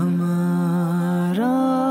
ہمارا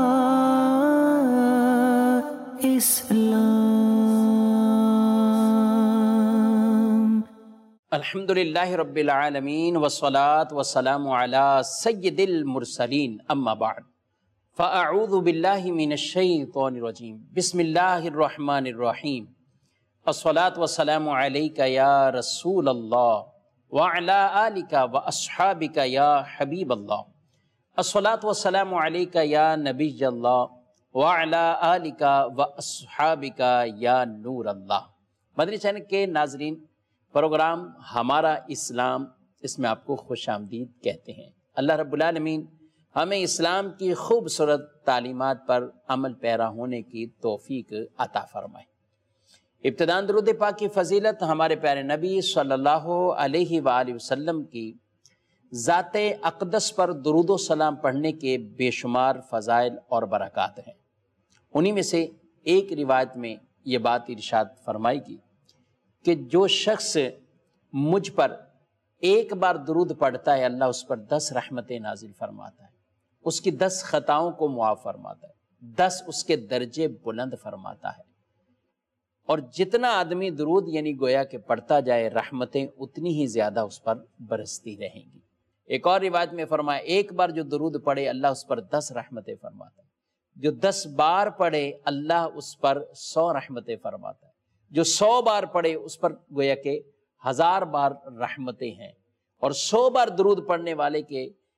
اسلام۔ الحمدللہ رب العالمین والصلاة والسلام علی سید المرسلین، اما بعد فاعوذ باللہ من الشیطان الرجیم، بسم اللہ الرحمن الرحیم، الصلاة والسلام علیک یا رسول اللہ وعلی آلک واصحابک یا حبیب اللہ، الصلاة والسلام علیک یا نبی اللہ وعلی آلک واصحابک یا نور اللہ۔ مدنی چینل کے ناظرین، پروگرام ہمارا اسلام، اس میں آپ کو خوش آمدید کہتے ہیں۔ اللہ رب العالمین ہمیں اسلام کی خوبصورت تعلیمات پر عمل پیرا ہونے کی توفیق عطا فرمائے۔ ابتداً درود پاک کی فضیلت ہمارے پیارے نبی صلی اللہ علیہ وآلہ وسلم کی ذات اقدس پر درود و سلام پڑھنے کے بے شمار فضائل اور برکات ہیں۔ انہی میں سے ایک روایت میں یہ بات ارشاد فرمائی گی کہ جو شخص مجھ پر ایک بار درود پڑھتا ہے، اللہ اس پر 10 رحمتیں نازل فرماتا ہے، اس کی 10 خطاؤں کو معاف فرماتا ہے، 10 اس کے درجے بلند فرماتا ہے، اور جتنا آدمی درود یعنی گویا کہ پڑھتا جائے، رحمتیں اتنی ہی زیادہ اس پر برستی رہیں گی۔ ایک اور روایت میں فرمایا ایک بار جو درود پڑھے اللہ اس پر 10 رحمتیں فرماتا ہے، جو 10 بار پڑھے اللہ اس پر 100 رحمتیں فرماتا ہے، جو 100 بار پڑھے اس پر گویا کہ 1000 بار رحمتیں ہیں، اور 100 بار درود پڑھنے والے کے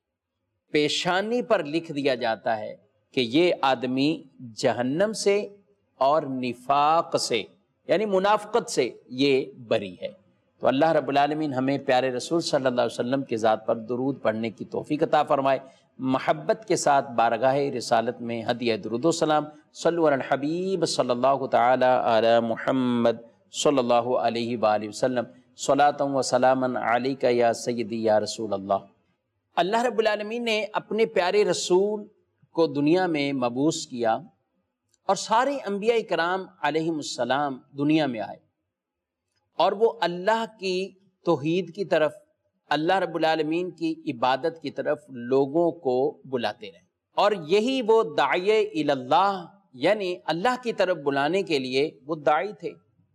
پیشانی پر لکھ دیا جاتا ہے کہ یہ آدمی جہنم سے اور نفاق سے یعنی منافقت سے یہ بری ہے۔ تو اللہ رب العالمین ہمیں پیارے رسول صلی اللہ علیہ وسلم کے ذات پر درود پڑھنے کی توفیق عطا فرمائے۔ محبت کے ساتھ بارگاہ رسالت میں ہدیہ درود و سلام، صلو علی الحبیب صلی اللہ تعالی علی محمد صلی اللہ علیہ وآلہ وسلم، صلاۃ و سلاما علیک یا سیدی یا رسول اللہ۔ اللہ رب العالمین نے اپنے پیارے رسول کو دنیا میں مبعوث کیا، اور سارے انبیاء کرام علیہم السلام دنیا میں آئے، اور وہ اللہ کی توحید کی طرف، اللہ رب العالمین کی عبادت کی طرف لوگوں کو بلاتے رہے، اور یہی وہ داعی اللہ یعنی اللہ کی طرف بلانے کے لیے وہ داعی تھے۔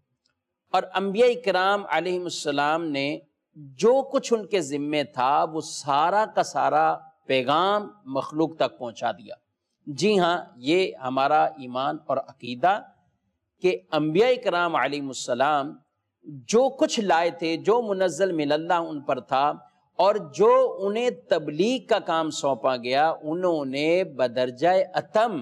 اور انبیاء کرام علیہم السلام نے جو کچھ ان کے ذمے تھا وہ سارا کا سارا پیغام مخلوق تک پہنچا دیا۔ جی ہاں، یہ ہمارا ایمان اور عقیدہ کہ انبیاء کرام علیہم السلام جو کچھ لائے تھے، جو منزل من اللہ ان پر تھا، اور جو انہیں تبلیغ کا کام سونپا گیا، انہوں نے بدرجہ اتم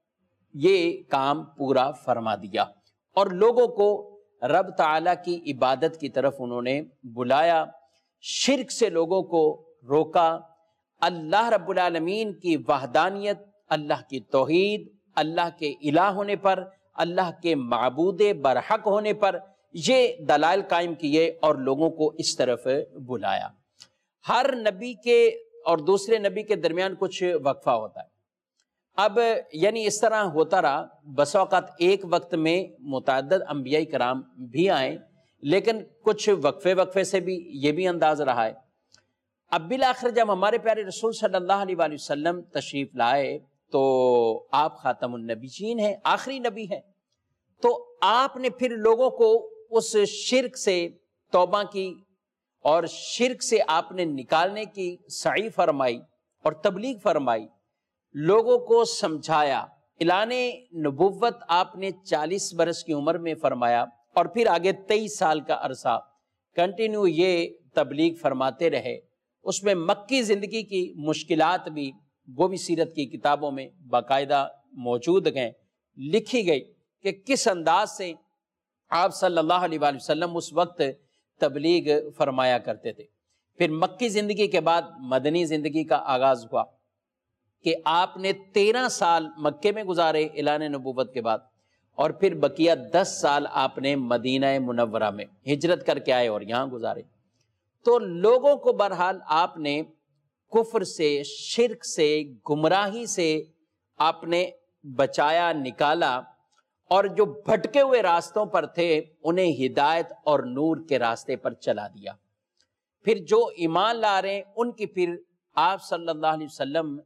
یہ کام پورا فرما دیا، اور لوگوں کو رب تعالیٰ کی عبادت کی طرف انہوں نے بلایا، شرک سے لوگوں کو روکا، اللہ رب العالمین کی وحدانیت، اللہ کی توحید، اللہ کے الہ ہونے پر، اللہ کے معبود برحق ہونے پر یہ دلائل قائم کیے اور لوگوں کو اس طرف بلایا۔ ہر نبی کے اور دوسرے نبی کے درمیان کچھ وقفہ ہوتا ہے۔ اب یعنی اس طرح ہوتا رہا، بسا اوقات ایک وقت میں متعدد انبیاء کرام بھی آئے، لیکن کچھ وقفے سے بھی یہ بھی انداز رہا ہے۔ اب بالآخر جب ہمارے پیارے رسول صلی اللہ علیہ وآلہ وسلم تشریف لائے تو آپ خاتم النبیین ہیں، آخری نبی ہیں، تو آپ نے پھر لوگوں کو اس شرک سے توبہ کی، اور شرک سے آپ نے نکالنے کی سعی فرمائی اور تبلیغ فرمائی، لوگوں کو سمجھایا۔ اعلان نبوت آپ نے 40 برس کی عمر میں فرمایا، اور پھر آگے 23 سال کا عرصہ کنٹینیو یہ تبلیغ فرماتے رہے۔ اس میں مکی زندگی کی مشکلات بھی، وہ بھی سیرت کی کتابوں میں باقاعدہ موجود ہیں، لکھی گئی کہ کس انداز سے آپ صلی اللہ علیہ وآلہ وسلم اس وقت تبلیغ فرمایا کرتے تھے۔ پھر مکی زندگی کے بعد مدنی زندگی کا آغاز ہوا کہ آپ نے 13 سال مکے میں گزارے اعلان نبوت کے بعد، اور پھر بقیہ 10 سال آپ نے مدینہ منورہ میں ہجرت کر کے آئے اور یہاں گزارے۔ تو لوگوں کو بہرحال آپ نے کفر سے، شرک سے، گمراہی سے آپ نے بچایا، نکالا، اور جو بھٹکے ہوئے راستوں پر تھے انہیں ہدایت اور نور کے راستے پر چلا دیا۔ پھر جو ایمان لا رہے ہیں ان کی پھر آپ صلی اللہ علیہ وسلم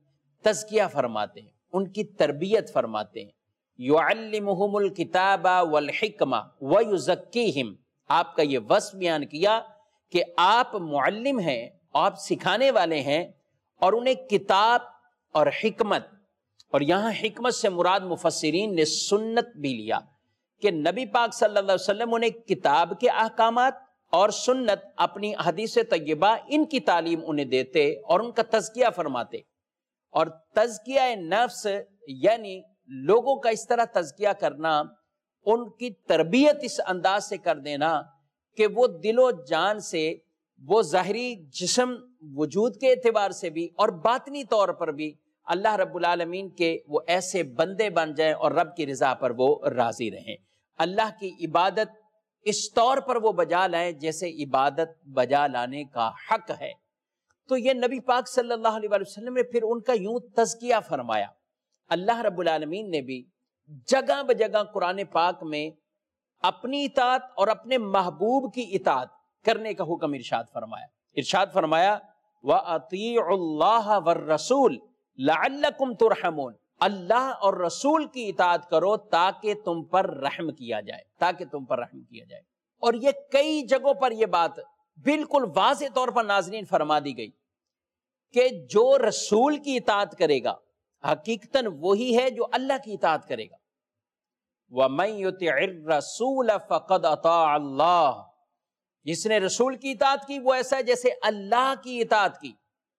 تزکیہ فرماتے ہیں، ان کی تربیت فرماتے ہیں۔ یعلمہم الکتاب والحکمہ ویزکیہم، آپ کا یہ وصف بیان کیا کہ آپ معلم ہیں، آپ سکھانے والے ہیں، اور انہیں کتاب اور حکمت، اور یہاں حکمت سے مراد مفسرین نے سنت بھی لیا کہ نبی پاک صلی اللہ علیہ وسلم انہیں کتاب کے احکامات اور سنت، اپنی حدیث طیبہ، ان کی تعلیم انہیں دیتے اور ان کا تزکیہ فرماتے۔ اور تزکیہ نفس یعنی لوگوں کا اس طرح تزکیہ کرنا، ان کی تربیت اس انداز سے کر دینا کہ وہ دل و جان سے، وہ ظاہری جسم وجود کے اعتبار سے بھی اور باطنی طور پر بھی اللہ رب العالمین کے وہ ایسے بندے بن جائیں اور رب کی رضا پر وہ راضی رہیں، اللہ کی عبادت اس طور پر وہ بجا لائیں جیسے عبادت بجا لانے کا حق ہے۔ تو یہ نبی پاک صلی اللہ علیہ وسلم نے پھر ان کا یوں تزکیہ فرمایا۔ اللہ رب العالمین نے بھی جگہ بجگہ قرآن پاک میں اپنی اطاعت اور اپنے محبوب کی اطاعت کرنے کا حکم ارشاد فرمایا۔ ارشاد فرمایا وَأَطِيعُوا اللَّهَ وَالرَّسُولَ لَعَلَّكُمْ تُرْحَمُونَ، اللہ اور رسول کی اطاعت کرو تاکہ تم پر رحم کیا جائے، تاکہ تم پر رحم کیا جائے۔ اور یہ کئی جگہوں پر یہ بات بالکل واضح طور پر ناظرین فرما دی گئی کہ جو رسول کی اطاعت کرے گا حقیقتاً وہی ہے جو اللہ کی اطاعت کرے گا۔ وَمَن يُطِعِ الرَّسُولَ فَقَدْ أَطَاعَ اللَّهَ، جس نے رسول کی اطاعت کی وہ ایسا ہے جیسے اللہ کی اطاعت کی،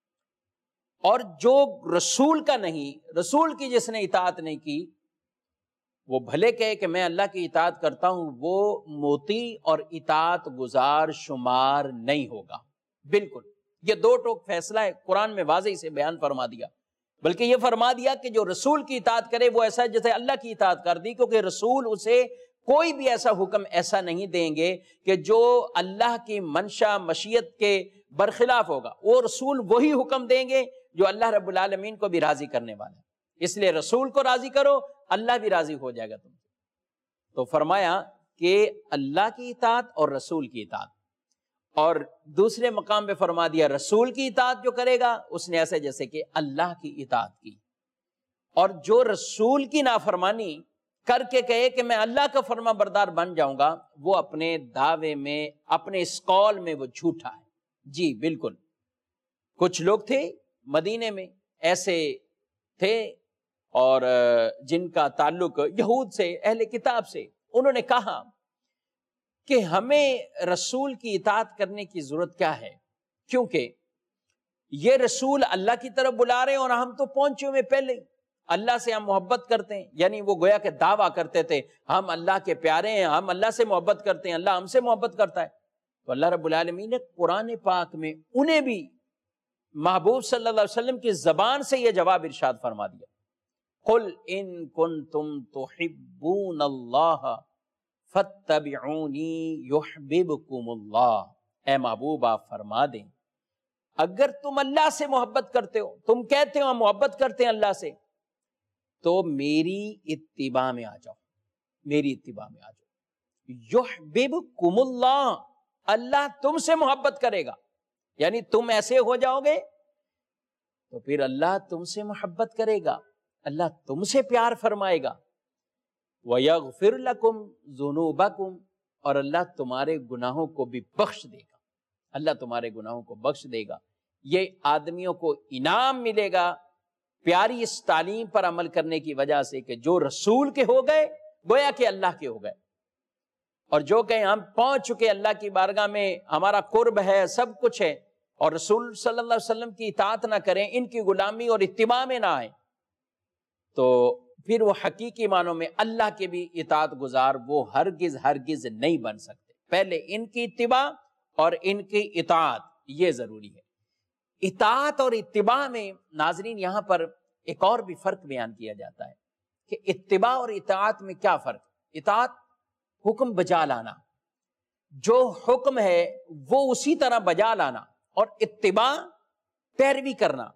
اور جو رسول کا نہیں، رسول کی جس نے اطاعت نہیں کی، وہ بھلے کہے کہ میں اللہ کی اطاعت کرتا ہوں، وہ مطیع اور اطاعت گزار شمار نہیں ہوگا۔ بالکل یہ دو ٹوک فیصلہ ہے، قرآن میں واضح سے بیان فرما دیا، بلکہ یہ فرما دیا کہ جو رسول کی اطاعت کرے وہ ایسا ہے جیسے اللہ کی اطاعت کر دی، کیونکہ رسول اسے کوئی بھی ایسا حکم ایسا نہیں دیں گے کہ جو اللہ کی منشا مشیت کے برخلاف ہوگا، وہ رسول وہی حکم دیں گے جو اللہ رب العالمین کو بھی راضی کرنے والا ہے۔ اس لیے رسول کو راضی کرو، اللہ بھی راضی ہو جائے گا تم سے۔ تو فرمایا کہ اللہ کی اطاعت اور رسول کی اطاعت، اور دوسرے مقام پہ فرما دیا رسول کی اطاعت جو کرے گا اس نے ایسے جیسے کہ اللہ کی اطاعت کی، اور جو رسول کی نافرمانی کر کے کہے کہ میں اللہ کا فرما بردار بن جاؤں گا، وہ اپنے دعوے میں، اپنے اس قول میں وہ جھوٹا ہے۔ جی بالکل، کچھ لوگ تھے مدینے میں ایسے تھے اور جن کا تعلق یہود سے، اہل کتاب سے، انہوں نے کہا کہ ہمیں رسول کی اطاعت کرنے کی ضرورت کیا ہے، کیونکہ یہ رسول اللہ کی طرف بلا رہے ہیں اور ہم تو پہنچے ہوئے پہلے ہی، اللہ سے ہم محبت کرتے ہیں، یعنی وہ گویا کہ دعویٰ کرتے تھے ہم اللہ کے پیارے ہیں، ہم اللہ سے محبت کرتے ہیں، اللہ ہم سے محبت کرتا ہے۔ تو اللہ رب العالمین نے قرآن پاک میں انہیں بھی محبوب صلی اللہ علیہ وسلم کی زبان سے یہ جواب ارشاد فرما دیا، قُلْ إِن كُنتُمْ تُحِبُّونَ اللَّهَ فَاتَّبِعُونِي يُحْبِبْكُمُ اللَّهُ، اے محبوب آپ فرما دیں اگر تم اللہ سے محبت کرتے ہو، تم کہتے ہو ہم محبت کرتے ہیں اللہ سے، تو میری اتباع میں آ جاؤ، میری اتباع میں آ جاؤ۔ یحببکم اللہ، اللہ تم سے محبت کرے گا، یعنی تم ایسے ہو جاؤ گے تو پھر اللہ تم سے محبت کرے گا، اللہ تم سے پیار فرمائے گا۔ وَيَغْفِرْ لَكُمْ ذُنُوبَكُمْ، اور اللہ تمہارے گناہوں کو بھی بخش دے گا، اللہ تمہارے گناہوں کو بخش دے گا۔ یہ آدمیوں کو انعام ملے گا پیاری اس تعلیم پر عمل کرنے کی وجہ سے کہ جو رسول کے ہو گئے گویا کہ اللہ کے ہو گئے، اور جو کہیں ہم پہنچ چکے اللہ کی بارگاہ میں، ہمارا قرب ہے، سب کچھ ہے، اور رسول صلی اللہ علیہ وسلم کی اطاعت نہ کریں، ان کی غلامی اور اتباع میں نہ آئیں، تو پھر وہ حقیقی معنوں میں اللہ کے بھی اطاعت گزار وہ ہرگز ہرگز نہیں بن سکتے۔ پہلے ان کی اتباع اور ان کی اطاعت یہ ضروری ہے۔ اطاعت اور اتباع میں ناظرین یہاں پر ایک اور بھی فرق بیان کیا جاتا ہے کہ اتباع اور اطاعت میں کیا فرق؟ اطاعت حکم بجا لانا، جو حکم ہے وہ اسی طرح بجا لانا، اور اتباع پیروی کرنا،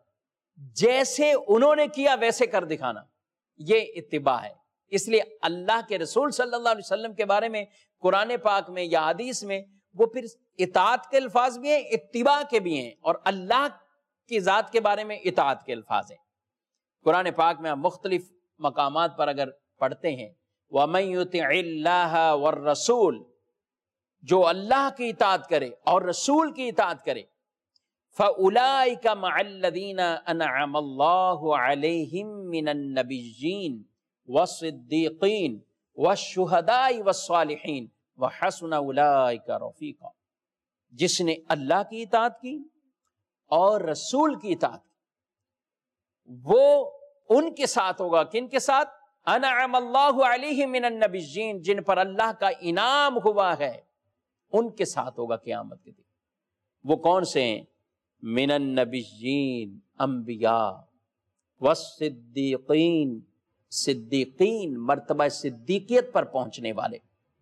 جیسے انہوں نے کیا ویسے کر دکھانا، یہ اتباع ہے۔ اس لیے اللہ کے رسول صلی اللہ علیہ وسلم کے بارے میں قرآن پاک میں یا حدیث میں وہ پھر اطاعت کے الفاظ بھی ہیں، اتباع کے بھی ہیں، اور اللہ کی ذات کے بارے میں اطاعت کے الفاظ ہیں۔ قرآن پاک میں مختلف مقامات پر اگر پڑھتے ہیں وَمَن يُطِعِ اللَّهَ وَالرَّسُولَ، جو اللہ کی اطاعت کرے اور رسول کی اطاعت کرے، فَأُولَئِكَ مَعَ الَّذِينَ أَنْعَمَ اللَّهُ عَلَيْهِم مِّنَ النَّبِيِّينَ وَالصِّدِّيقِينَ وَالشُّهَدَاءِ وَالصَّالِحِينَ وَحَسُنَ أُولَئِكَ رَفِيقًا۔ جس نے اللہ کی اطاعت کی اور رسول کی اطاعت کی، وہ ان کے ساتھ ہوگا۔ کن کے ساتھ؟ انعم اللہ علیہم من النبیین، جن پر اللہ کا انعام ہوا ہے ان کے ساتھ ہوگا قیامت کے دن۔ وہ کون سے ہیں؟ من النبیین، انبیاء، والصدیقین، صدیقین، مرتبہ صدیقیت پر پہنچنے والے،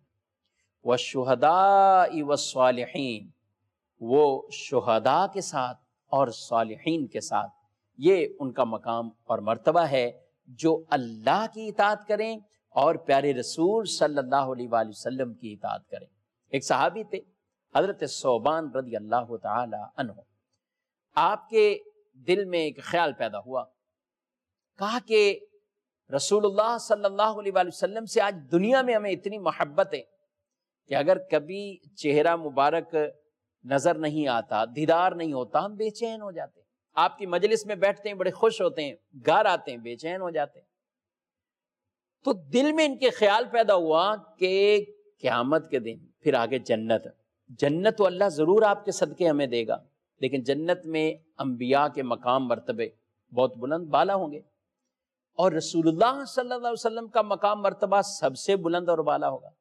والشہداء والصالحین، وہ شہداء کے ساتھ اور صالحین کے ساتھ۔ یہ ان کا مقام اور مرتبہ ہے جو اللہ کی اطاعت کریں اور پیارے رسول صلی اللہ علیہ وآلہ وسلم کی اطاعت کریں۔ ایک صحابی تھے حضرت ثوبان رضی اللہ تعالی عنہ، آپ کے دل میں ایک خیال پیدا ہوا، کہا کہ رسول اللہ صلی اللہ علیہ وآلہ وسلم سے آج دنیا میں ہمیں اتنی محبت ہے کہ اگر کبھی چہرہ مبارک نظر نہیں آتا، دیدار نہیں ہوتا، ہم بے چین ہو جاتے ہیں۔ آپ کی مجلس میں بیٹھتے ہیں بڑے خوش ہوتے ہیں، گھر آتے ہیں بے چین ہو جاتے ہیں۔ تو دل میں ان کے خیال پیدا ہوا کہ قیامت کے دن پھر آگے جنت، جنت تو اللہ ضرور آپ کے صدقے ہمیں دے گا، لیکن جنت میں انبیاء کے مقام مرتبے بہت بلند بالا ہوں گے، اور رسول اللہ صلی اللہ علیہ وسلم کا مقام مرتبہ سب سے بلند اور بالا ہوگا۔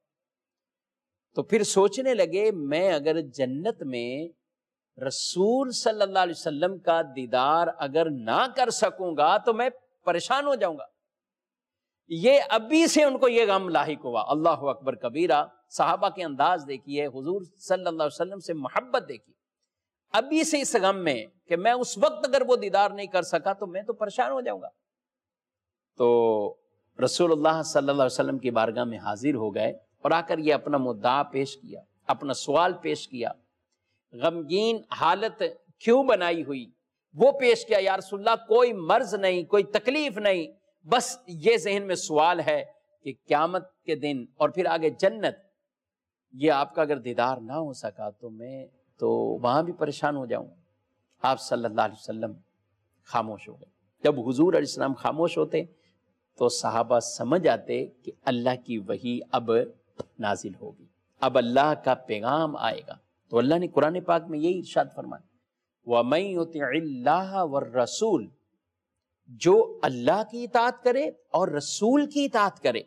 تو پھر سوچنے لگے میں اگر جنت میں رسول صلی اللہ علیہ وسلم کا دیدار اگر نہ کر سکوں گا تو میں پریشان ہو جاؤں گا۔ یہ ابھی سے ان کو یہ غم لاحق ہوا۔ اللہ اکبر کبیرہ، صحابہ کے انداز دیکھیے، حضور صلی اللہ علیہ وسلم سے محبت دیکھیے، ابھی سے اس غم میں کہ میں اس وقت اگر وہ دیدار نہیں کر سکا تو میں تو پریشان ہو جاؤں گا۔ تو رسول اللہ صلی اللہ علیہ وسلم کی بارگاہ میں حاضر ہو گئے اور آ کر یہ اپنا مدعا پیش کیا، اپنا سوال پیش کیا، غمگین حالت کیوں بنائی ہوئی وہ پیش کیا۔ یا رسول اللہ کوئی مرض نہیں، کوئی تکلیف نہیں، بس یہ ذہن میں سوال ہے کہ قیامت کے دن اور پھر آگے جنت، یہ آپ کا اگر دیدار نہ ہو سکا تو میں تو وہاں بھی پریشان ہو جاؤں۔ آپ صلی اللہ علیہ وسلم خاموش ہو گئے۔ جب حضور علیہ السلام خاموش ہوتے تو صحابہ سمجھ آتے کہ اللہ کی وحی اب نازل ہوگی، اب اللہ کا پیغام آئے گا۔ تو اللہ نے قرآن پاک میں یہی ارشاد فرمایا، وَمَن يُطِعِ اللَّهَ وَالرَّسُولَ، جو اللہ کی اطاعت کرے اور رسول کی اطاعت کرے،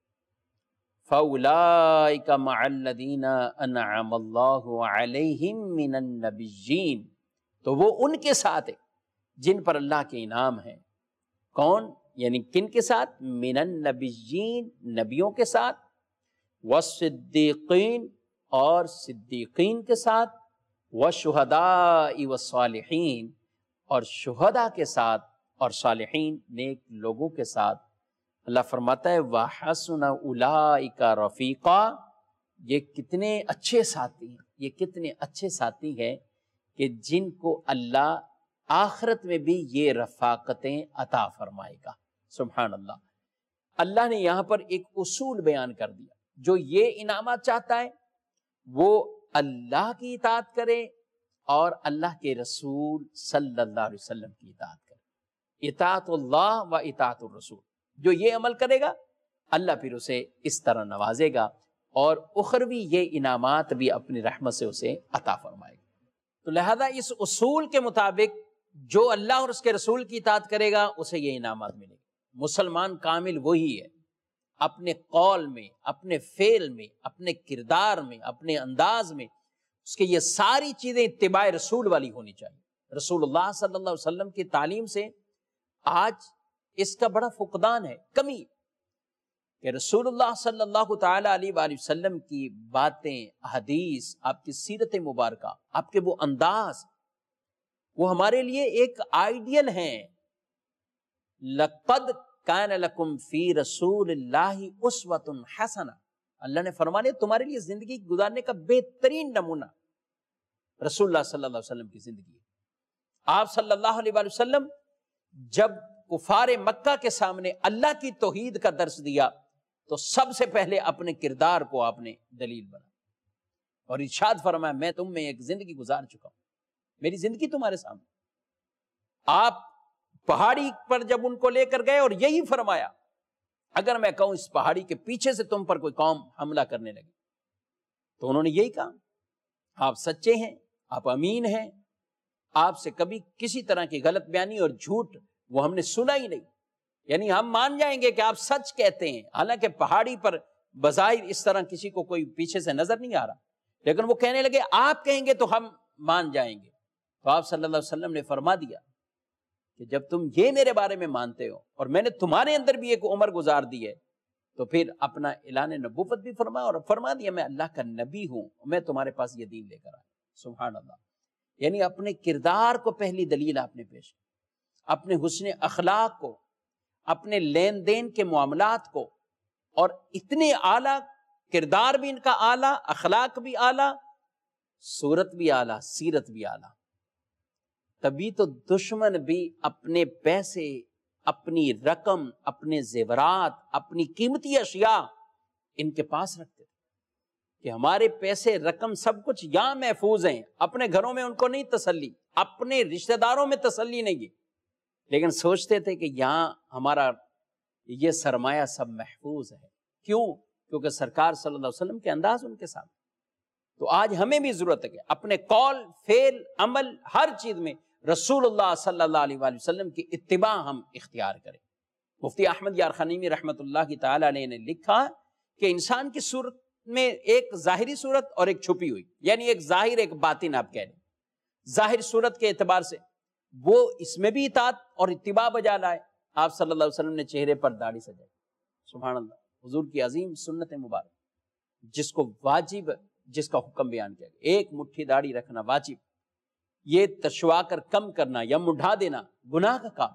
فَأُولَئِكَ مَعَ الَّذِينَ أَنْعَمَ اللَّهُ عَلَيْهِم مِّنَ النَّبِيِّينَ، تو وہ ان کے ساتھ ہے جن پر اللہ کے انعام ہیں۔ کون؟ یعنی کن کے ساتھ؟ من النبیین، نبیوں کے ساتھ، والصدیقین، اور صدیقین کے ساتھ، والشہداء والصالحین، اور شہداء کے ساتھ اور صالحین نیک لوگوں کے ساتھ۔ اللہ فرماتا ہے وَحَسُنَ أُولَئِكَ رَفِيقًا، یہ کتنے اچھے ساتھی ہیں، یہ کتنے اچھے ساتھی ہیں کہ جن کو اللہ آخرت میں بھی یہ رفاقتیں عطا فرمائے گا۔ سبحان اللہ۔ اللہ نے یہاں پر ایک اصول بیان کر دیا، جو یہ انعامات چاہتا ہے وہ اللہ کی اطاعت کرے اور اللہ کے رسول صلی اللہ علیہ وسلم کی اطاعت کرے۔ اطاعت اللہ و اطاعت الرسول، جو یہ عمل کرے گا اللہ پھر اسے اس طرح نوازے گا اور اخروی یہ انعامات بھی اپنی رحمت سے اسے عطا فرمائے گا۔ تو لہذا اس اصول کے مطابق جو اللہ اور اس کے رسول کی اطاعت کرے گا اسے یہ انعامات ملے گا۔ مسلمان کامل وہی ہے، اپنے قول میں، اپنے فعل میں، اپنے کردار میں، اپنے انداز میں اس کے یہ ساری چیزیں اتباع رسول والی ہونی چاہیے۔ رسول اللہ صلی اللہ علیہ وسلم کی تعلیم سے آج اس کا بڑا فقدان ہے، کمی، کہ رسول اللہ صلی اللہ تعالی علیہ وآلہ وسلم کی باتیں، حدیث، آپ کی سیرت مبارکہ، آپ کے وہ انداز، وہ ہمارے لیے ایک آئیڈیل ہیں۔ لَقَدْ كَانَ لَكُمْ فِي رَسُولِ اللَّهِ أُسْوَةٌ حَسَنَةٌ، اللہ نے فرمایا تمہارے لیے زندگی گزارنے کا بہترین نمونہ رسول اللہ صلی اللہ علیہ وسلم کی زندگی ہے۔ آپ صلی اللہ علیہ وسلم جب کفار مکہ کے سامنے اللہ کی توحید کا درس دیا تو سب سے پہلے اپنے کردار کو آپ نے دلیل بنا اور ارشاد فرمایا میں تم میں ایک زندگی گزار چکا ہوں، میری زندگی تمہارے سامنے۔ آپ پہاڑی پر جب ان کو لے کر گئے اور یہی فرمایا اگر میں کہوں اس پہاڑی کے پیچھے سے تم پر کوئی قوم حملہ کرنے لگی تو انہوں نے یہی کہا آپ سچے ہیں، آپ امین ہیں، آپ سے کبھی کسی طرح کی غلط بیانی اور جھوٹ وہ ہم نے سنا ہی نہیں، یعنی ہم مان جائیں گے کہ آپ سچ کہتے ہیں۔ حالانکہ پہاڑی پر بظاہر اس طرح کسی کو کوئی پیچھے سے نظر نہیں آ رہا، لیکن وہ کہنے لگے آپ کہیں گے تو ہم مان جائیں گے۔ تو آپ صلی اللہ علیہ وسلم نے فرما دیا کہ جب تم یہ میرے بارے میں مانتے ہو اور میں نے تمہارے اندر بھی ایک عمر گزار دی ہے تو پھر اپنا اعلان نبوت بھی فرمایا اور فرما دیا میں اللہ کا نبی ہوں، میں تمہارے پاس یہ دین لے کر آیا۔ سبحان اللہ، یعنی اپنے کردار کو پہلی دلیل آپ نے پیش کی، اپنے حسن اخلاق کو، اپنے لین دین کے معاملات کو، اور اتنے اعلیٰ کردار بھی ان کا اعلیٰ، اخلاق بھی اعلیٰ، صورت بھی اعلیٰ، سیرت بھی اعلیٰ۔ تبھی تو دشمن بھی اپنے پیسے، اپنی رقم، اپنے زیورات، اپنی قیمتی اشیاء ان کے پاس رکھتے تھے کہ ہمارے پیسے، رقم، سب کچھ یہاں محفوظ ہیں، اپنے گھروں میں ان کو نہیں تسلی، اپنے رشتہ داروں میں تسلی نہیں ہے، لیکن سوچتے تھے کہ یہاں ہمارا یہ سرمایہ سب محفوظ ہے۔ کیوں؟ کیونکہ سرکار صلی اللہ علیہ وسلم کے انداز ان کے سامنے۔ تو آج ہمیں بھی ضرورت ہے کہ اپنے قول، فعل، عمل، ہر چیز میں رسول اللہ صلی اللہ علیہ وآلہ وسلم کی اتباع ہم اختیار کریں۔ مفتی احمد یار خنیمی رحمۃ اللہ کی تعالیٰ علیہ نے لکھا کہ انسان کی صورت میں ایک ظاہری صورت اور ایک چھپی ہوئی، یعنی ایک ظاہر ایک باطن آپ کہہ لیں۔ ظاہر صورت کے اعتبار سے وہ اس میں بھی اطاعت اور اتباع بجا لائے۔ آپ صلی اللہ علیہ وسلم نے چہرے پر داڑھی سجائی، سبحان اللہ، حضور کی عظیم سنت مبارک جس کو واجب، جس کا حکم بیان کیا گیا، ایک مٹھی داڑھی رکھنا واجب، یہ تشوا کر کم کرنا یا مڈھا دینا گناہ کا کام۔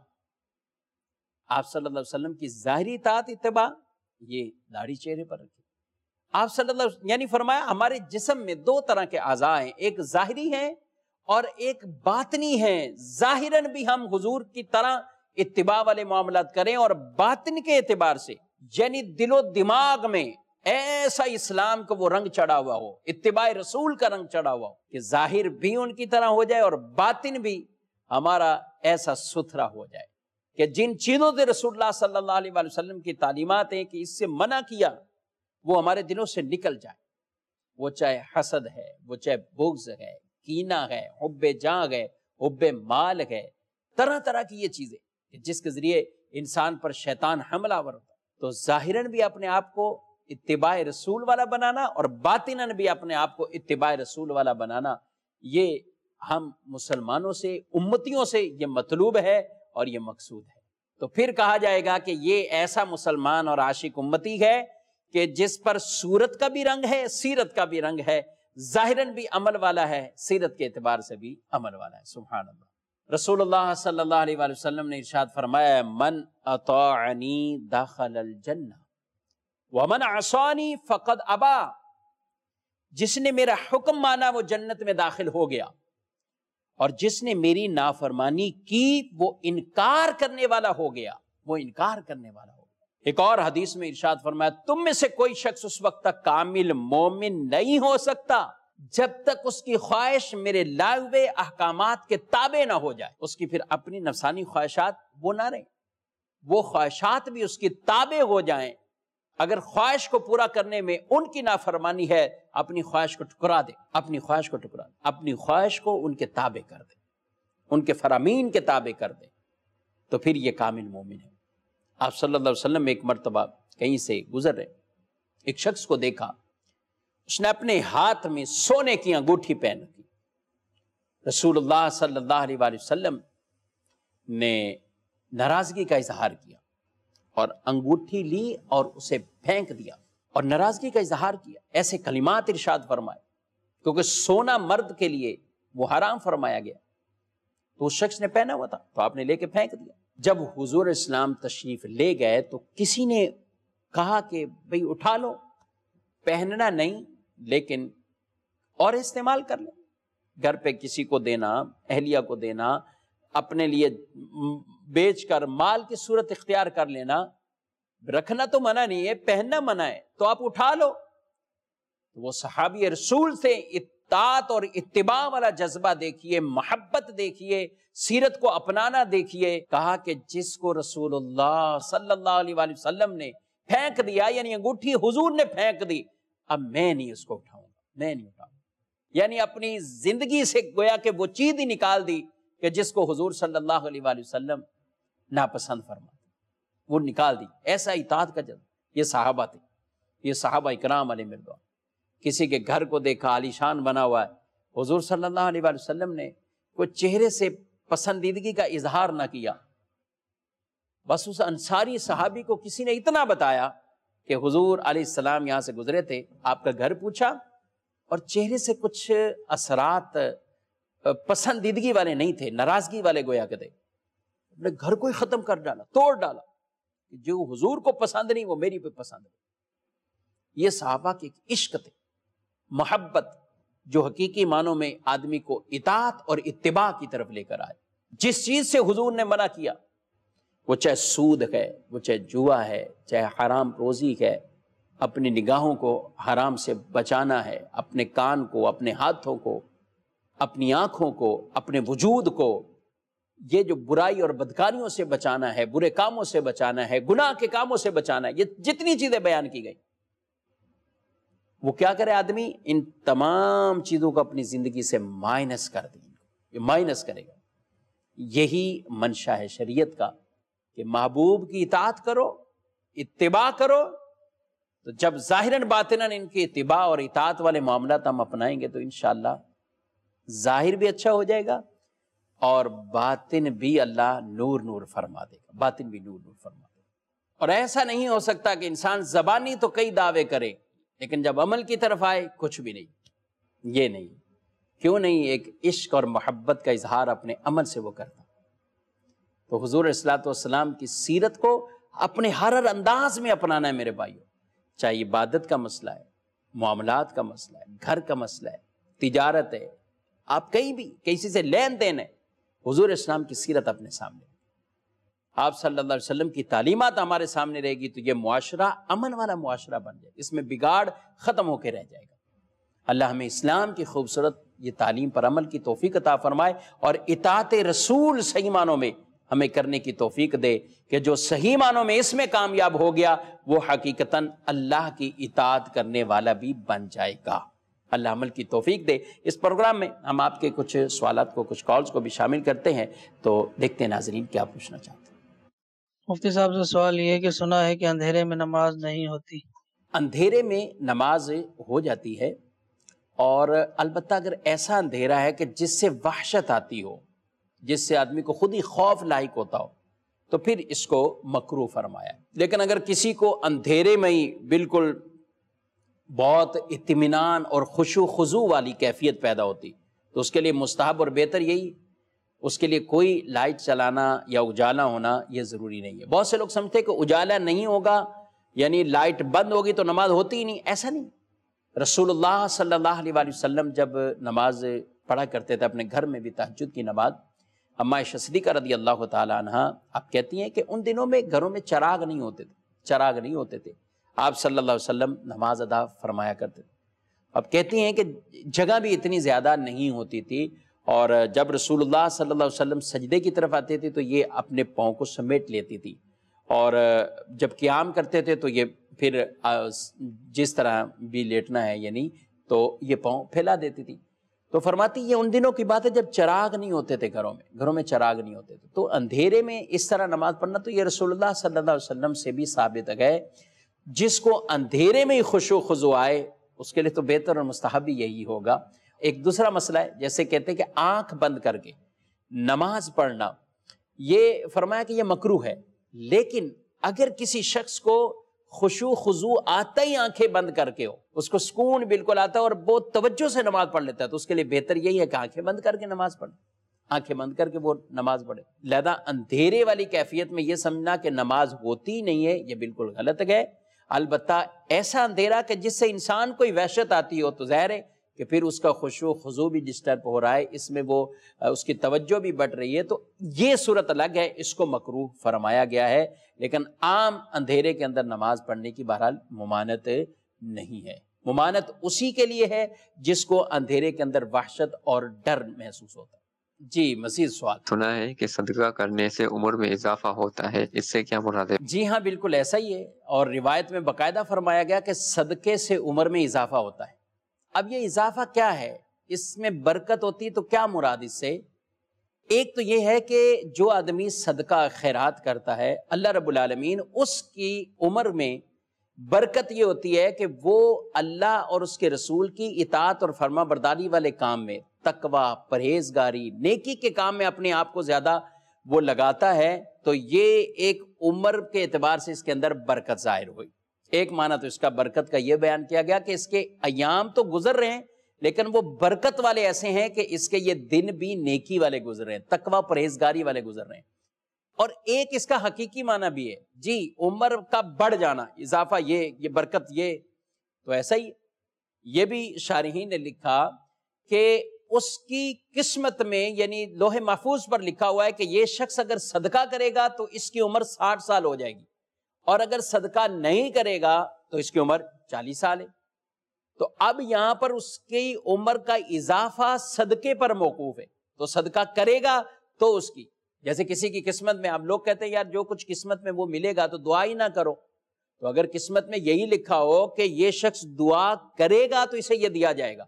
آپ صلی اللہ علیہ وسلم کی ظاہری اطاعت، اتباع، یہ داڑھی چہرے پر رکھی۔ آپ صلی اللہ علیہ وسلم یعنی فرمایا ہمارے جسم میں دو طرح کے اعضاء ہیں، ایک ظاہری ہیں اور ایک باطنی ہیں۔ ظاہراً بھی ہم حضور کی طرح اتباع والے معاملات کریں اور باطن کے اعتبار سے یعنی دل و دماغ میں ایسا اسلام کو وہ رنگ چڑھا ہوا ہو، اتباع رسول کا رنگ چڑھا ہوا ہو کہ ظاہر بھی ان کی طرح ہو جائے اور باطن بھی ہمارا ایسا ستھرا ہو جائے کہ جن چیزوں سے رسول اللہ صلی اللہ علیہ وآلہ وسلم کی تعلیمات ہیں کہ اس سے منع کیا وہ ہمارے دلوں سے نکل جائے، وہ چاہے حسد ہے، وہ چاہے بغض ہے، کینہ ہے، حب جاں ہے، حب مال ہے، طرح طرح کی یہ چیزیں کہ جس کے ذریعے انسان پر شیطان حملہ آور ہوتا ہے۔ تو ظاہراً بھی اپنے آپ کو اتباع رسول والا بنانا اور باطناً بھی اپنے آپ کو اتباع رسول والا بنانا، یہ ہم مسلمانوں سے، امتیوں سے یہ مطلوب ہے اور یہ مقصود ہے۔ تو پھر کہا جائے گا کہ یہ ایسا مسلمان اور عاشق امتی ہے کہ جس پر صورت کا بھی رنگ ہے، سیرت کا بھی رنگ ہے، ظاہراً بھی عمل والا ہے، سیرت کے اعتبار سے بھی عمل والا ہے۔ سبحان اللہ۔ رسول اللہ صلی اللہ علیہ وآلہ وسلم نے ارشاد فرمایا من اطاعنی دخل الجنہ ومن عصانی فقد ابا، جس نے میرا حکم مانا وہ جنت میں داخل ہو گیا اور جس نے میری نافرمانی کی وہ انکار کرنے والا ہو گیا، وہ انکار کرنے والا ہو گیا۔ ایک اور حدیث میں ارشاد فرمایا تم میں سے کوئی شخص اس وقت تک کامل مومن نہیں ہو سکتا جب تک اس کی خواہش میرے لائے ہوئے احکامات کے تابع نہ ہو جائے۔ اس کی پھر اپنی نفسانی خواہشات وہ نہ رہیں، وہ خواہشات بھی اس کی تابع ہو جائیں۔ اگر خواہش کو پورا کرنے میں ان کی نافرمانی ہے، اپنی خواہش کو ٹکرا دے، اپنی خواہش کو ٹکرا دے، اپنی خواہش کو ان کے تابع کر دے، ان کے فرامین کے تابع کر دے، تو پھر یہ کامل مومن ہے۔ آپ صلی اللہ علیہ وسلم ایک مرتبہ کہیں سے گزر رہے، ایک شخص کو دیکھا، اس نے اپنے ہاتھ میں سونے کی انگوٹھی پہن رکھی۔ رسول اللہ صلی اللہ علیہ وآلہ وسلم نے ناراضگی کا اظہار کیا اور انگوٹھی لی اور اسے پھینک دیا اور ناراضگی کا اظہار کیا، ایسے کلمات ارشاد فرمائے، کیونکہ سونا مرد کے لیے وہ حرام فرمایا گیا، تو اس شخص نے پہنا ہوا تھا تو آپ نے لے کے پھینک دیا۔ جب حضور اسلام تشریف لے گئے تو کسی نے کہا کہ بھئی اٹھا لو، پہننا نہیں لیکن اور استعمال کر لیں، گھر پہ کسی کو دینا، اہلیہ کو دینا، اپنے لیے بیچ کر مال کی صورت اختیار کر لینا، رکھنا تو منع نہیں ہے، پہننا منع ہے، تو آپ اٹھا لو۔ وہ صحابی رسول سے اطاعت اور اتباع والا جذبہ دیکھیے، محبت دیکھیے، سیرت کو اپنانا دیکھیے۔ کہا کہ جس کو رسول اللہ صلی اللہ علیہ وآلہ وسلم نے پھینک دیا، یعنی انگوٹھی حضور نے پھینک دی، اب میں نہیں اس کو اٹھاؤں گا، میں نہیں اٹھاؤں گا۔ یعنی اپنی زندگی سے گویا کہ وہ چیز ہی نکال دی کہ جس کو حضور صلی اللہ علیہ وآلہ وسلم ناپسند فرماتے، وہ نکال دی۔ ایسا اطاعت کا جذبہ یہ صحابہ تھے، یہ صحابہ اکرام علیہ مردوان۔ کسی کے گھر کو دیکھا عالیشان بنا ہوا ہے، حضور صلی اللہ علیہ وآلہ وسلم نے کوئی چہرے سے پسندیدگی کا اظہار نہ کیا، بس اس انصاری صحابی کو کسی نے اتنا بتایا کہ حضور علیہ السلام یہاں سے گزرے تھے، آپ کا گھر پوچھا، اور چہرے سے کچھ اثرات پسندیدگی والے نہیں تھے، ناراضگی والے گویا کہ تھے۔ اپنے گھر کو ہی ختم کر ڈالا، توڑ ڈالا، جو حضور کو پسند نہیں وہ میری پہ پسند ہے۔ یہ صحابہ کے عشق تھے، محبت، جو حقیقی معنوں میں آدمی کو اطاعت اور اتباع کی طرف لے کر آئے۔ جس چیز سے حضور نے منع کیا، وہ چاہے سود ہے، وہ چاہے جوا ہے، چاہے حرام روزی ہے، اپنی نگاہوں کو حرام سے بچانا ہے، اپنے کان کو، اپنے ہاتھوں کو، اپنی آنکھوں کو، اپنے وجود کو یہ جو برائی اور بدکاریوں سے بچانا ہے، برے کاموں سے بچانا ہے، گناہ کے کاموں سے بچانا ہے، یہ جتنی چیزیں بیان کی گئی، وہ کیا کرے آدمی؟ ان تمام چیزوں کو اپنی زندگی سے مائنس کر دیں، یہ مائنس کرے گا۔ یہی منشا ہے شریعت کا کہ محبوب کی اطاعت کرو، اتباع کرو، تو جب ظاہراً باطناً ان کی اتباع اور اطاعت والے معاملات ہم اپنائیں گے تو انشاءاللہ ظاہر بھی اچھا ہو جائے گا اور باطن بھی اللہ نور نور فرما دے گا، باطن بھی نور نور فرما دے گا۔ اور ایسا نہیں ہو سکتا کہ انسان زبانی تو کئی دعوے کرے لیکن جب عمل کی طرف آئے کچھ بھی نہیں، یہ نہیں۔ کیوں نہیں؟ ایک عشق اور محبت کا اظہار اپنے عمل سے وہ کرتا۔ تو حضور علیہ الصلوۃ والسلام کی سیرت کو اپنے ہر انداز میں اپنانا ہے میرے بھائیوں، چاہے عبادت کا مسئلہ ہے، معاملات کا مسئلہ ہے، گھر کا مسئلہ ہے، تجارت ہے، آپ کہیں بھی کسی سے لین دین ہے، حضور اسلام کی سیرت اپنے سامنے، آپ صلی اللہ علیہ وسلم کی تعلیمات ہمارے سامنے رہے گی تو یہ معاشرہ امن والا معاشرہ بن جائے، اس میں بگاڑ ختم ہو کے رہ جائے گا۔ اللہ ہمیں اسلام کی خوبصورت یہ تعلیم پر عمل کی توفیق عطا فرمائے اور اطاعت رسول صحیح معنوں میں ہمیں کرنے کی توفیق دے کہ جو صحیح معنوں میں اس میں کامیاب ہو گیا وہ حقیقتاً اللہ کی اطاعت کرنے والا بھی بن جائے گا۔ اللہ عمل کی توفیق دے۔ اس پروگرام میں ہم آپ کے کچھ سوالات کو، کچھ کالز کو بھی شامل کرتے ہیں، تو دیکھتے ہیں ناظرین کیا پوچھنا چاہتے ہیں۔ مفتی صاحب سے سوال یہ ہے کہ سنا ہے کہ اندھیرے میں نماز نہیں ہوتی۔ اندھیرے میں نماز ہو جاتی ہے، اور البتہ اگر ایسا اندھیرا ہے کہ جس سے وحشت آتی ہو، جس سے آدمی کو خود ہی خوف لاحق ہوتا ہو، تو پھر اس کو مکروہ فرمایا۔ لیکن اگر کسی کو اندھیرے میں ہی بالکل بہت اطمینان اور خشوع خضوع والی کیفیت پیدا ہوتی تو اس کے لیے مستحب اور بہتر یہی، اس کے لیے کوئی لائٹ چلانا یا اجالا ہونا یہ ضروری نہیں ہے۔ بہت سے لوگ سمجھتے کہ اجالا نہیں ہوگا یعنی لائٹ بند ہوگی تو نماز ہوتی ہی نہیں، ایسا نہیں۔ رسول اللہ صلی اللہ علیہ وآلہ وسلم جب نماز پڑھا کرتے تھے اپنے گھر میں بھی تہجد کی نماز، اماں عائشہ صدیقہ رضی اللہ تعالی عنہا آپ کہتی ہیں کہ ان دنوں میں گھروں میں چراغ نہیں ہوتے تھے، آپ صلی اللہ علیہ وسلم نماز ادا فرمایا کرتے تھے۔ اب کہتی ہیں کہ جگہ بھی اتنی زیادہ نہیں ہوتی تھی، اور جب رسول اللہ صلی اللہ علیہ وسلم سجدے کی طرف آتے تھے تو یہ اپنے پاؤں کو سمیٹ لیتی تھی، اور جب قیام کرتے تھے تو یہ پھر جس طرح بھی لیٹنا ہے یعنی تو یہ پاؤں پھیلا دیتی تھی۔ تو فرماتی یہ ان دنوں کی بات ہے جب چراغ نہیں ہوتے تھے، گھروں میں چراغ نہیں ہوتے تھے، تو اندھیرے میں اس طرح نماز پڑھنا تو یہ رسول اللہ صلی اللہ علیہ وسلم سے بھی ثابت ہے۔ جس کو اندھیرے میں ہی خشوع خضوع آئے اس کے لیے تو بہتر اور مستحب یہی ہوگا۔ ایک دوسرا مسئلہ ہے، جیسے کہتے ہیں کہ آنکھ بند کر کے نماز پڑھنا، یہ فرمایا کہ یہ مکروہ ہے، لیکن اگر کسی شخص کو خشوع خضوع آتا ہی آنکھیں بند کر کے ہو، اس کو سکون بالکل آتا ہے اور بہت توجہ سے نماز پڑھ لیتا ہے، تو اس کے لیے بہتر یہی ہے کہ آنکھیں بند کر کے نماز پڑھے، آنکھیں بند کر کے وہ نماز پڑھے۔ لہذا اندھیرے والی کیفیت میں یہ سمجھنا کہ نماز ہوتی نہیں ہے یہ بالکل غلط ہے۔ البتہ ایسا اندھیرا کہ جس سے انسان کوئی وحشت آتی ہو تو ظاہر ہے کہ پھر اس کا خشوع خضوع بھی ڈسٹرب ہو رہا ہے، اس میں وہ اس کی توجہ بھی بڑھ رہی ہے، تو یہ صورت الگ ہے، اس کو مکروہ فرمایا گیا ہے، لیکن عام اندھیرے کے اندر نماز پڑھنے کی بہرحال ممانعت نہیں ہے۔ ممانعت اسی کے لیے ہے جس کو اندھیرے کے اندر وحشت اور ڈر محسوس ہوتا ہے۔ جی مزید سوال۔ سنا ہے کہ صدقہ کرنے سے عمر میں اضافہ ہوتا ہے، اس سے کیا مراد ہے؟ جی ہاں بالکل ایسا ہی ہے، اور روایت میں باقاعدہ فرمایا گیا کہ صدقے سے عمر میں اضافہ ہوتا ہے۔ اب یہ اضافہ کیا ہے، اس میں برکت ہوتی تو کیا مراد اس سے؟ ایک تو یہ ہے کہ جو آدمی صدقہ خیرات کرتا ہے، اللہ رب العالمین اس کی عمر میں برکت یہ ہوتی ہے کہ وہ اللہ اور اس کے رسول کی اطاعت اور فرما برداری والے کام میں، تقوی، پرہیزگاری، نیکی کے کام میں اپنے آپ کو زیادہ وہ لگاتا ہے، تو یہ ایک عمر کے اعتبار سے اس کے اندر برکت ظاہر ہوئی۔ ایک معنی تو اس کا برکت کا یہ بیان کیا گیا کہ اس کے ایام تو گزر رہے ہیں لیکن وہ برکت والے ایسے ہیں کہ اس کے یہ دن بھی نیکی والے گزر رہے ہیں، تقوی پرہیزگاری والے گزر رہے ہیں۔ اور ایک اس کا حقیقی معنی بھی ہے، جی عمر کا بڑھ جانا، اضافہ، یہ برکت، یہ تو ایسا ہی۔ یہ بھی شارحین نے لکھا کہ اس کی قسمت میں، یعنی لوح محفوظ پر لکھا ہوا ہے کہ یہ شخص اگر صدقہ کرے گا تو اس کی عمر 60 سال ہو جائے گی، اور اگر صدقہ نہیں کرے گا تو اس کی عمر 40 سال ہے۔ تو اب یہاں پر اس کی عمر کا اضافہ صدقے پر موقوف ہے، تو صدقہ کرے گا تو اس کی، جیسے کسی کی قسمت میں، اب لوگ کہتے ہیں یار جو کچھ قسمت میں وہ ملے گا تو دعا ہی نہ کرو، تو اگر قسمت میں یہی لکھا ہو کہ یہ شخص دعا کرے گا تو اسے یہ دیا جائے گا،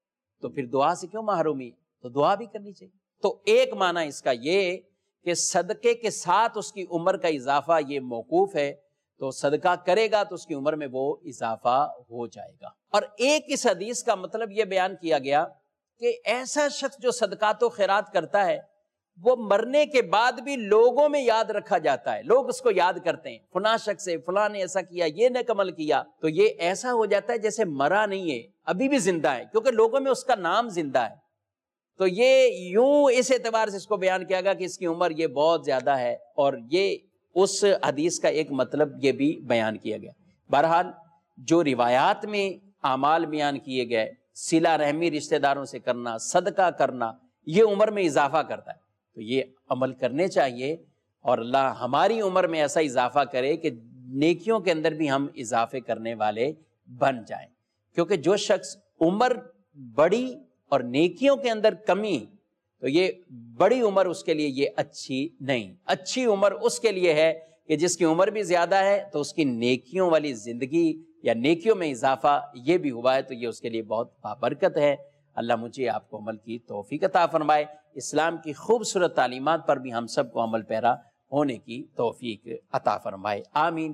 تو پھر دعا سے کیوں محرومی ہے؟ تو دعا بھی کرنی چاہیے۔ تو ایک معنی اس کا یہ کہ صدقے کے ساتھ اس کی عمر کا اضافہ یہ موقوف ہے، تو صدقہ کرے گا تو اس کی عمر میں وہ اضافہ ہو جائے گا۔ اور ایک اس حدیث کا مطلب یہ بیان کیا گیا کہ ایسا شخص جو صدقات و خیرات کرتا ہے وہ مرنے کے بعد بھی لوگوں میں یاد رکھا جاتا ہے، لوگ اس کو یاد کرتے ہیں، فلاں شخص سے فلاں نے ایسا کیا، یہ نیک عمل کیا، تو یہ ایسا ہو جاتا ہے جیسے مرا نہیں ہے، ابھی بھی زندہ ہے، کیونکہ لوگوں میں اس کا نام زندہ ہے۔ تو یہ یوں اس اعتبار سے اس کو بیان کیا گیا کہ اس کی عمر یہ بہت زیادہ ہے، اور یہ اس حدیث کا ایک مطلب یہ بھی بیان کیا گیا۔ بہرحال جو روایات میں اعمال بیان کیے گئے، صلہ رحمی رشتہ داروں سے کرنا، صدقہ کرنا، یہ عمر میں اضافہ کرتا ہے، تو یہ عمل کرنے چاہیے، اور اللہ ہماری عمر میں ایسا اضافہ کرے کہ نیکیوں کے اندر بھی ہم اضافے کرنے والے بن جائیں، کیونکہ جو شخص عمر بڑی اور نیکیوں کے اندر کمی، تو یہ بڑی عمر اس کے لیے یہ اچھی نہیں۔ اچھی عمر اس کے لیے ہے کہ جس کی عمر بھی زیادہ ہے تو اس کی نیکیوں والی زندگی یا نیکیوں میں اضافہ یہ بھی ہوا ہے، تو یہ اس کے لیے بہت بابرکت ہے۔ اللہ مجھے آپ کو عمل کی توفیق عطا فرمائے، اسلام کی خوبصورت تعلیمات پر بھی ہم سب کو عمل پیرا ہونے کی توفیق عطا فرمائے، آمین،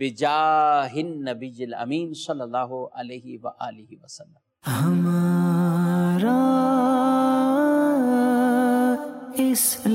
بجاہ النبی الامین صلی اللہ علیہ وآلہ وسلم۔ ہمارا اسلام